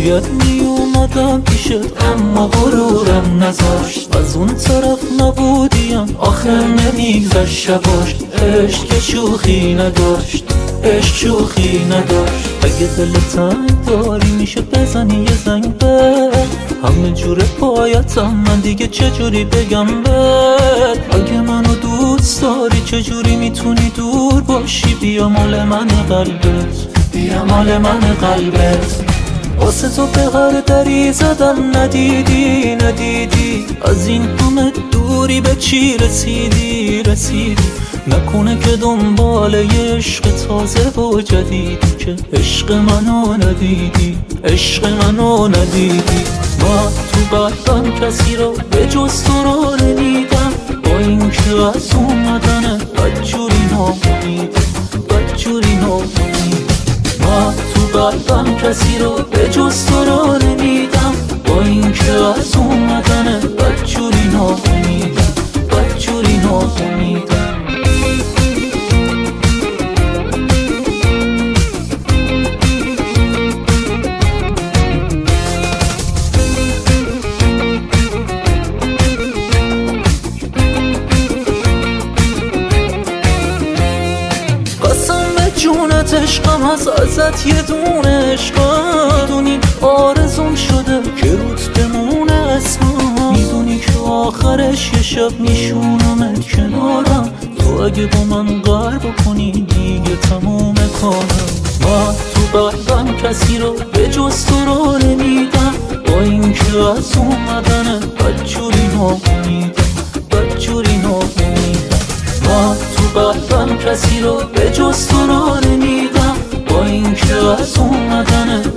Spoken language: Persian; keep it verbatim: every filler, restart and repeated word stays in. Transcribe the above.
باید می اومدم پیشت اما غرورم نذاشت. از اون طرف نبودیم آخر نمیگذشت شباش. عشق که شوخی نداشت، عشق شوخی نداشت. اگه دل تنگ داری میشه بزنی یه زنگ به همه جوره پایتم، من دیگه چجوری بگم بهت. اگه منو دوست داری چجوری میتونی دور باشی؟ بیا مال من قلبت، بیا مال من قلبت. واسه تو به هر دری زدم ندیدی ندیدی. از این همه دوری به چی رسیدی رسیدی؟ نکنه که دنبال یه عشق تازه و جدیدی که عشق منو ندیدی، عشق منو ندیدی. من تو قلبم کسی رو به جز تو رو نمیدم، با این که از اومدنه بدجوری ناامیدم، بدجوری ناامیدم. من تو قلبم کسی رو به جز تو رو نمیدم، با این که از اومدنه بدجوری ناامیدم، بدجوری ناامیدم. جونت عشقم از ازت یه دونه عشقم. میدونی آرزون شده که روت بمونه اسمم. میدونی که آخرش یه شب میشونمت کنارم. تو اگه با من قهر بکنی دیگه تموم کارم. من تو قلبم کسی رو به جز تو رو نمیدم، با این که از اومدنه بدجوری ناامیدم، بدجوری ناامیدم. من تو قلبم کسی رو به جز تو رو نمیدم، با این که از اومدنه